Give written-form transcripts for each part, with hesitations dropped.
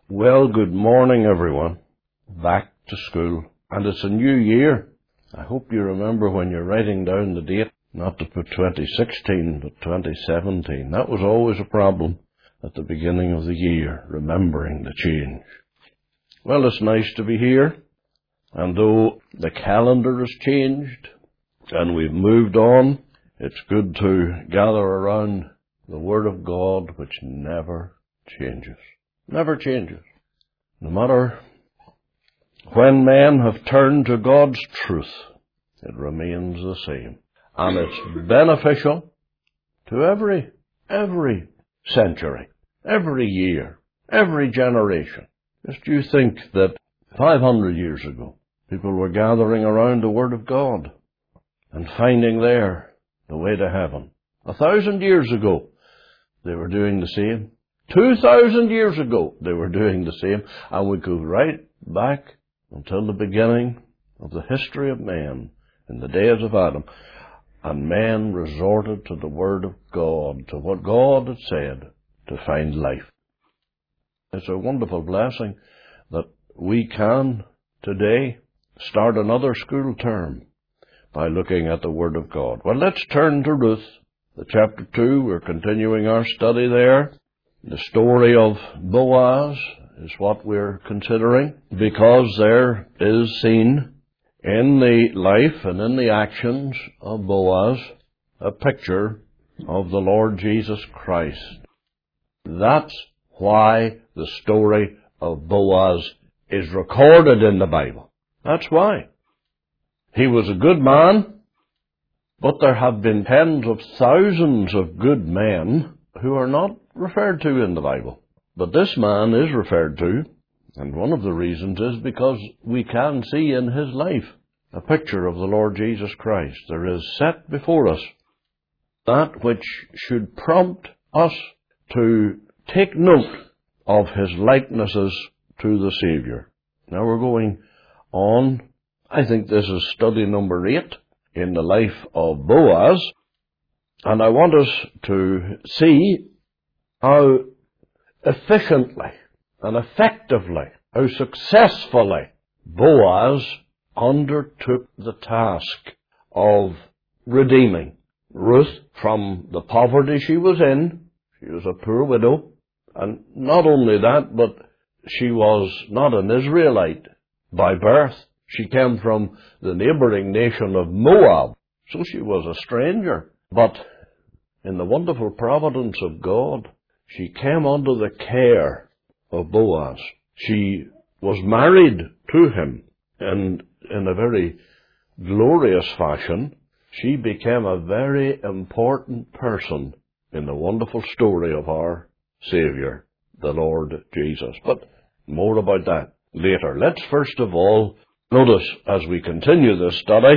Well, good morning, everyone. Back to school. And it's a new year. I hope you remember when you're writing down the date, not to put 2016, but 2017. That was always a problem at the beginning of the year, remembering the change. Well, it's nice to be here. And though the calendar has changed and we've moved on, it's good to gather around the Word of God, which never changes. Never changes. No matter when men have turned to God's truth, it remains the same. And it's beneficial to every century, every year, every generation. Just you think that 500 years ago, people were gathering around the Word of God and finding there the way to heaven. 1,000 years ago, they were doing the same. 2,000 years ago, they were doing the same. And we go right back until the beginning of the history of man, in the days of Adam. And men resorted to the Word of God, to what God had said, to find life. It's a wonderful blessing that we can today start another school term by looking at the Word of God. Well, let's turn to Ruth, the chapter 2. We're continuing our study there. The story of Boaz is what we're considering, because there is seen in the life and in the actions of Boaz a picture of the Lord Jesus Christ. That's why the story of Boaz is recorded in the Bible. That's why. He was a good man, but there have been tens of thousands of good men who are not referred to in the Bible. But this man is referred to, and one of the reasons is because we can see in his life a picture of the Lord Jesus Christ. There is set before us that which should prompt us to take note of his likenesses to the Savior. Now we're going on. I think this is study number 8 in the life of Boaz. And I want us to see how efficiently and effectively, how successfully Boaz undertook the task of redeeming Ruth from the poverty she was in. She was a poor widow. And not only that, but she was not an Israelite by birth. She came from the neighboring nation of Moab. So she was a stranger. But in the wonderful providence of God, she came under the care of Boaz. She was married to him, and in a very glorious fashion, she became a very important person in the wonderful story of our Savior, the Lord Jesus. But more about that later. Let's first of all notice, as we continue this study,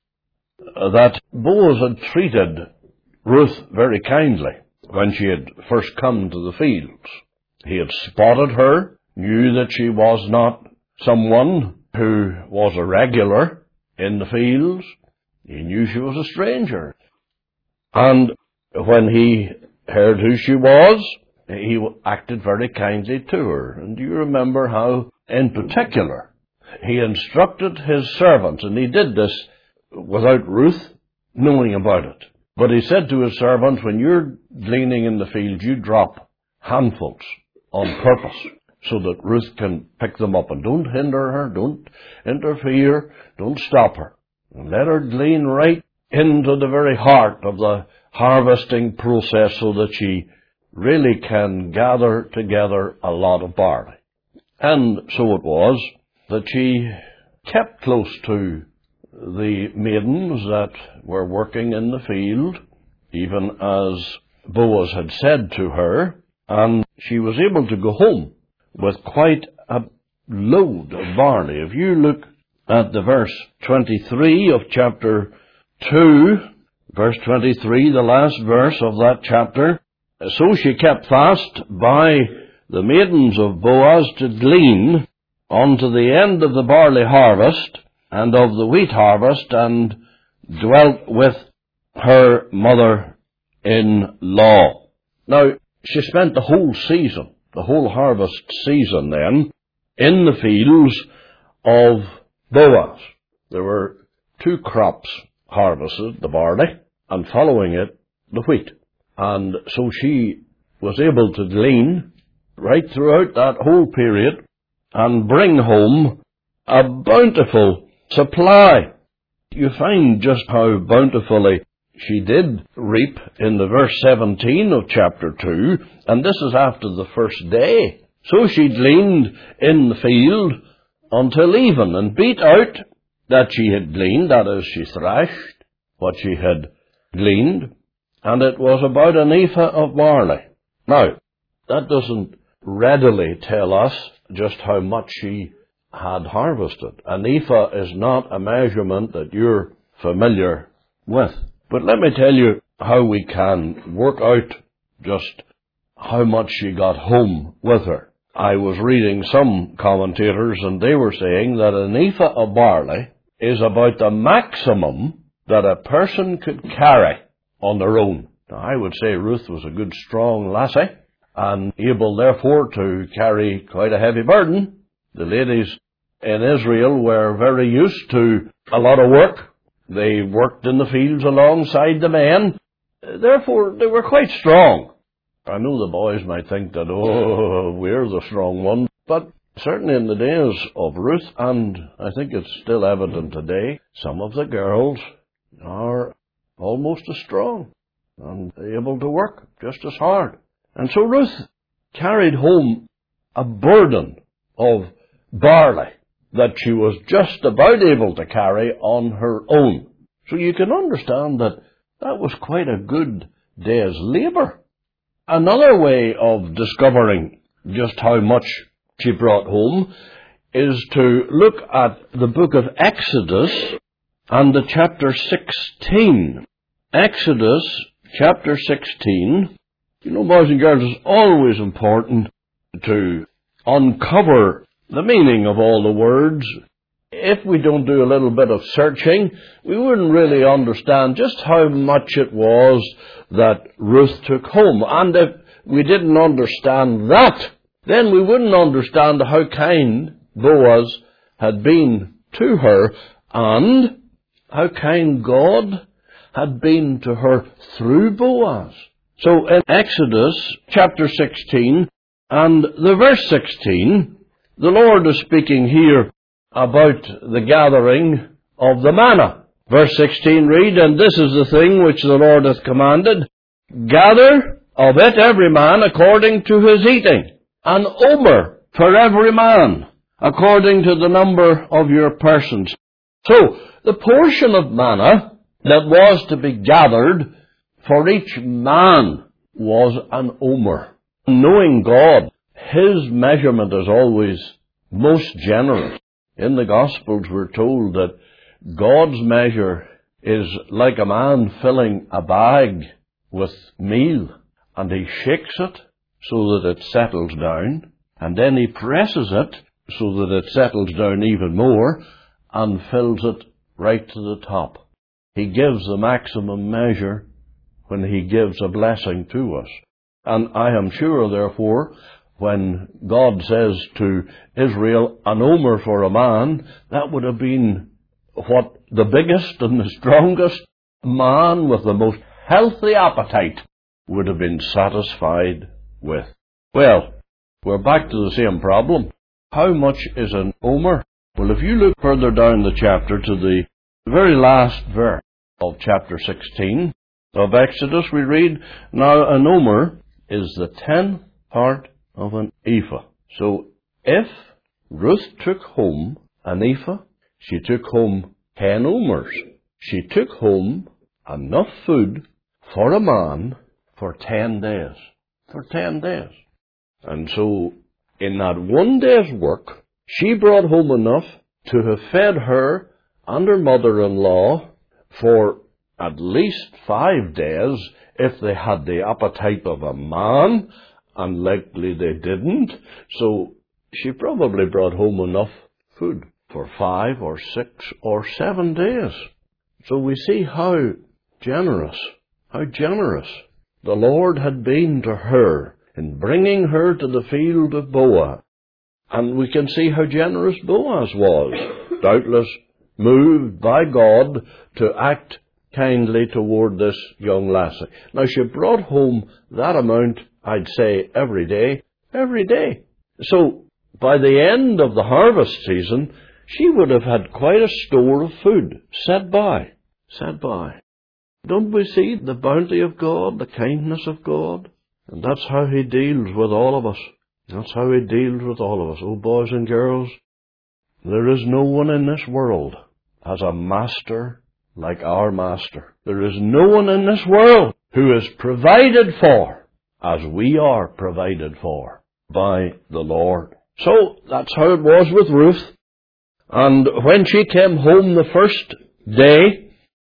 that Boaz had treated Ruth very kindly when she had first come to the fields. He had spotted her, knew that she was not someone who was a regular in the fields. He knew she was a stranger. And when he heard who she was, he acted very kindly to her. And do you remember how, in particular, he instructed his servants, and he did this without Ruth knowing about it. But he said to his servants, when you're gleaning in the field, you drop handfuls on purpose so that Ruth can pick them up. And don't hinder her, don't interfere, don't stop her. And let her glean right into the very heart of the harvesting process so that she really can gather together a lot of barley. And so it was that she kept close to the maidens that were working in the field, even as Boaz had said to her, and she was able to go home with quite a load of barley. If you look at the verse 23 of chapter 2, verse 23, the last verse of that chapter, so she kept fast by the maidens of Boaz to glean unto the end of the barley harvest and of the wheat harvest, and dwelt with her mother-in-law. Now, she spent the whole season the whole harvest season then in the fields of Boaz. There were 2 crops harvested, the barley, and following it, the wheat. And so she was able to glean right throughout that whole period and bring home a bountiful supply. You find just how bountifully she did reap in the verse 17 of chapter 2, and this is after the first day. So she gleaned in the field until even, and beat out that she had gleaned, that is, she thrashed what she had gleaned, and it was about an ephah of barley. Now, that doesn't readily tell us just how much she had harvested. An ephah is not a measurement that you're familiar with. But let me tell you how we can work out just how much she got home with her. I was reading some commentators, and they were saying that an ephah of barley is about the maximum that a person could carry on their own. Now, I would say Ruth was a good, strong lassie, and able, therefore, to carry quite a heavy burden. The ladies in Israel were very used to a lot of work. They worked in the fields alongside the men. Therefore, they were quite strong. I know the boys might think that, oh, we're the strong ones. But certainly in the days of Ruth, and I think it's still evident today, some of the girls are almost as strong and able to work just as hard. And so Ruth carried home a burden of barley that she was just about able to carry on her own. So you can understand that that was quite a good day's labour. Another way of discovering just how much she brought home is to look at the book of Exodus and the chapter 16. Exodus chapter 16. You know, boys and girls, it's always important to uncover the meaning of all the words. If we don't do a little bit of searching, we wouldn't really understand just how much it was that Ruth took home. And if we didn't understand that, then we wouldn't understand how kind Boaz had been to her and how kind God had been to her through Boaz. So in Exodus chapter 16 and the verse 16, the Lord is speaking here about the gathering of the manna. Verse 16 read, "And this is the thing which the Lord hath commanded, gather of it every man according to his eating, an omer for every man, according to the number of your persons." So, the portion of manna that was to be gathered for each man was an omer. Knowing God, His measurement is always most generous. In the Gospels we're told that God's measure is like a man filling a bag with meal, and he shakes it so that it settles down, and then he presses it so that it settles down even more, and fills it right to the top. He gives the maximum measure when he gives a blessing to us. And I am sure, therefore, when God says to Israel, an omer for a man, that would have been what the biggest and the strongest man with the most healthy appetite would have been satisfied with. Well, we're back to the same problem. How much is an omer? Well, if you look further down the chapter to the very last verse of chapter 16 of Exodus, we read, "Now an omer is the 10th part of an ephah." So if Ruth took home an ephah, she took home 10 omers. She took home enough food for a man for 10 days. For 10 days. And so in that one day's work, she brought home enough to have fed her and her mother-in-law for at least 5 days if they had the appetite of a man, and likely they didn't. So she probably brought home enough food for 5 or 6 or 7 days. So we see how generous the Lord had been to her in bringing her to the field of Boaz. And we can see how generous Boaz was, doubtless moved by God to act kindly toward this young lassie. Now, she brought home that amount, I'd say, every day. So, by the end of the harvest season, she would have had quite a store of food set by. Don't we see the bounty of God, the kindness of God? And that's how He deals with all of us. Oh, boys and girls, there is no one in this world as a master like our Master. There is no one in this world who is provided for as we are provided for by the Lord. So, that's how it was with Ruth. And when she came home the first day,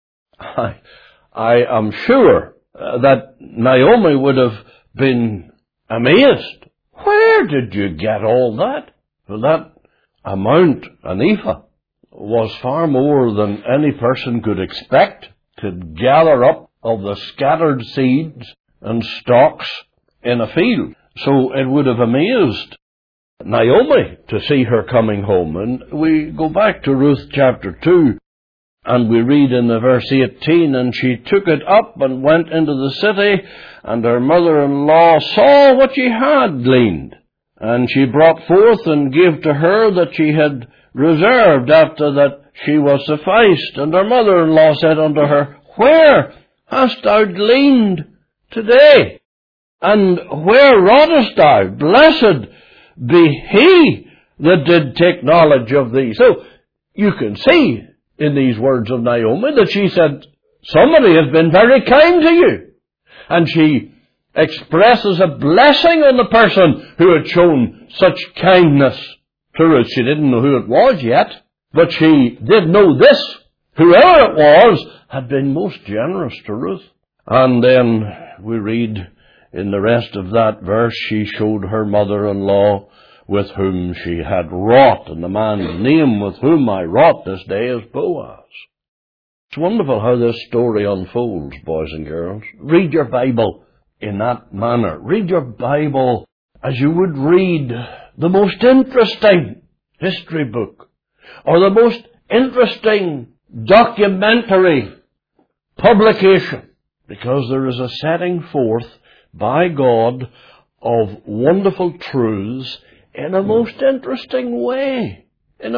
I am sure that Naomi would have been amazed. Where did you get all that? Well, that amount, an ephah, was far more than any person could expect to gather up of the scattered seeds and stalks in a field. So it would have amazed Naomi to see her coming home. And we go back to Ruth chapter 2, and we read in the verse 18, and she took it up and went into the city, and her mother-in-law saw what she had gleaned. And she brought forth and gave to her that she had reserved after that she was sufficed. And her mother-in-law said unto her, Where hast thou gleaned today? And where wroughtest thou? Blessed be he that did take knowledge of thee. So, you can see in these words of Naomi that she said, somebody has been very kind to you. And she expresses a blessing on the person who had shown such kindness to Ruth. She didn't know who it was yet, but she did know this. Whoever it was had been most generous to Ruth. And then we read in the rest of that verse, she showed her mother-in-law with whom she had wrought, and the man's name with whom I wrought this day is Boaz. It's wonderful how this story unfolds, boys and girls. Read your Bible in that manner. Read your Bible as you would read the most interesting history book, or the most interesting documentary publication, because there is a setting forth by God of wonderful truths in a most interesting way. And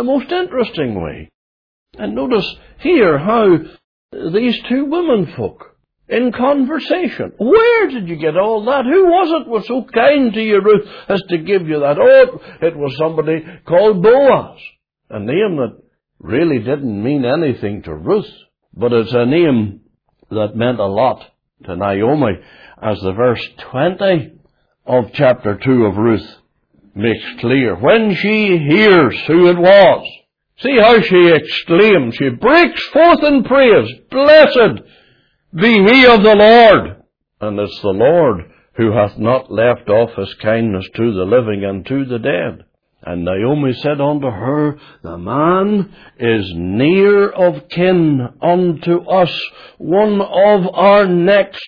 notice here how these two women folk in conversation. Where did you get all that? Who was it was so kind to you, Ruth, as to give you that? Oh, it was somebody called Boaz. A name that really didn't mean anything to Ruth, but it's a name that meant a lot to Naomi, as the verse 20 of chapter 2 of Ruth makes clear. When she hears who it was, see how she exclaims, she breaks forth in praise, Blessed be he of the Lord. And it's the Lord who hath not left off his kindness to the living and to the dead. And Naomi said unto her, The man is near of kin unto us, one of our next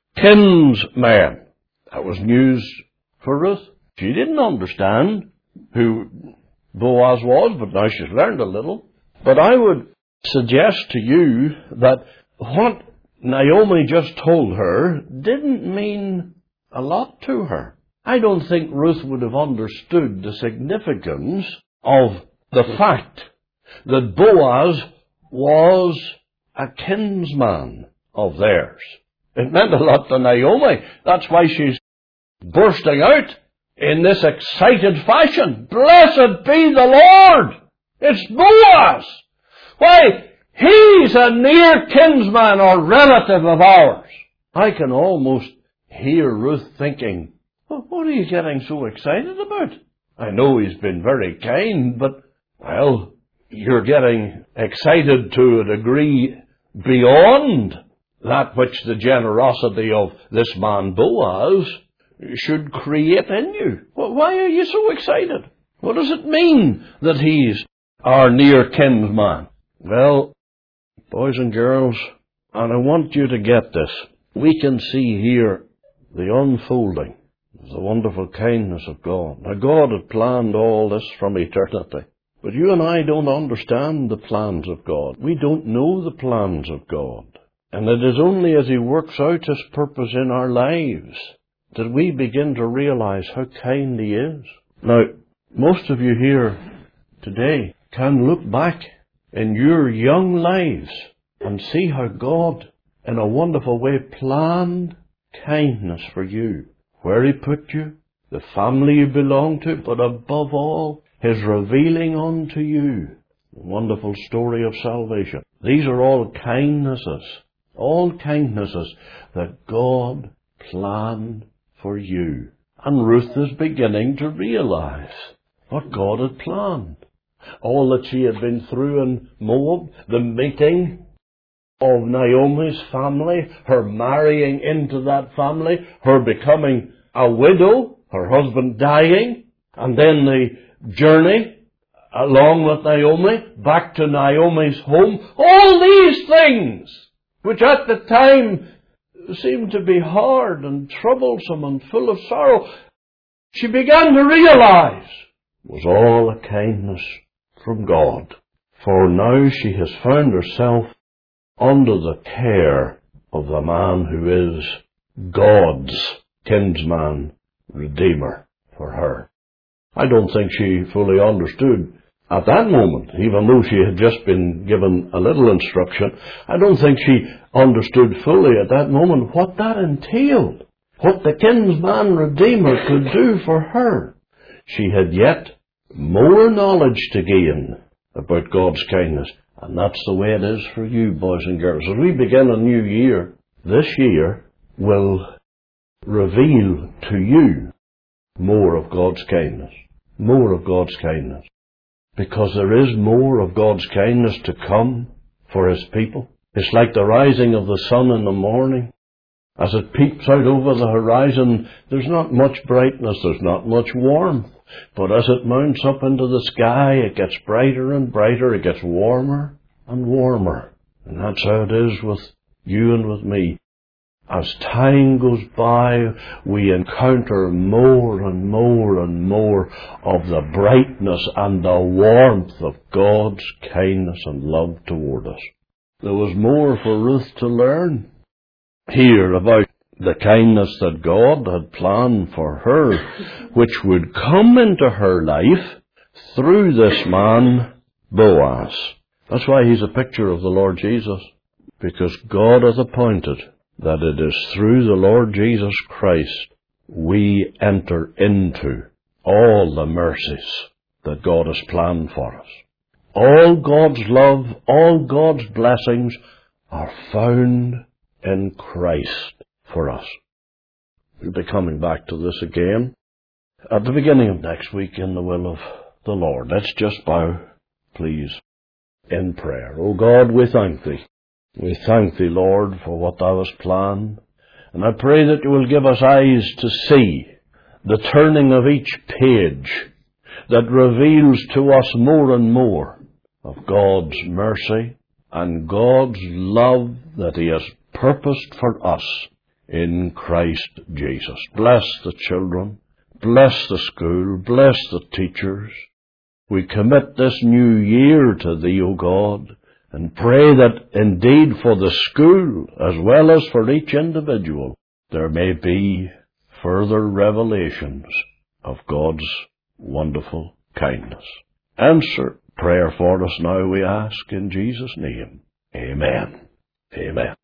kinsmen. That was news for Ruth. She didn't understand who Boaz was, but now she's learned a little. But I would suggest to you that what Naomi just told her didn't mean a lot to her. I don't think Ruth would have understood the significance of the fact that Boaz was a kinsman of theirs. It meant a lot to Naomi. That's why she's bursting out in this excited fashion. Blessed be the Lord! It's Boaz! Why, he's a near kinsman or relative of ours. I can almost hear Ruth thinking, well, what are you getting so excited about? I know he's been very kind, but, well, you're getting excited to a degree beyond that which the generosity of this man Boaz should create in you. Well, why are you so excited? What does it mean that he's our near kinsman? Well, boys and girls, and I want you to get this, we can see here the unfolding, the wonderful kindness of God. Now, God had planned all this from eternity. But you and I don't understand the plans of God. We don't know the plans of God. And it is only as He works out His purpose in our lives that we begin to realize how kind He is. Now, most of you here today can look back in your young lives and see how God, in a wonderful way, planned kindness for you. Where He put you, the family you belong to, but above all, His revealing unto you the wonderful story of salvation. These are all kindnesses that God planned for you. And Ruth is beginning to realize what God had planned. All that she had been through in Moab, the meeting of Naomi's family, her marrying into that family, her becoming a widow, her husband dying, and then the journey along with Naomi back to Naomi's home. All these things, which at the time seemed to be hard and troublesome and full of sorrow, she began to realize was all a kindness from God. For now she has found herself under the care of the man who is God's kinsman redeemer for her. I don't think she fully understood at that moment, even though she had just been given a little instruction, I don't think she understood fully at that moment what that entailed, what the kinsman redeemer could do for her. She had yet more knowledge to gain about God's kindness, and that's the way it is for you, boys and girls. As we begin a new year, this year will reveal to you more of God's kindness. More of God's kindness. Because there is more of God's kindness to come for His people. It's like the rising of the sun in the morning. As it peeps out over the horizon, there's not much brightness, there's not much warmth. But as it mounts up into the sky, it gets brighter and brighter, it gets warmer and warmer. And that's how it is with you and with me. As time goes by, we encounter more and more and more of the brightness and the warmth of God's kindness and love toward us. There was more for Ruth to learn here about the kindness that God had planned for her, which would come into her life through this man, Boaz. That's why he's a picture of the Lord Jesus, because God hath appointed that it is through the Lord Jesus Christ we enter into all the mercies that God has planned for us. All God's love, all God's blessings are found in Christ for us. We'll be coming back to this again at the beginning of next week in the will of the Lord. Let's just bow, please, in prayer. O God, we thank Thee. We thank Thee, Lord, for what Thou hast planned. And I pray that You will give us eyes to see the turning of each page that reveals to us more and more of God's mercy and God's love that He has purposed for us in Christ Jesus. Bless the children, bless the school, bless the teachers. We commit this new year to Thee, O God, and pray that indeed for the school, as well as for each individual, there may be further revelations of God's wonderful kindness. Answer prayer for us now, we ask, in Jesus' name. Amen. Amen.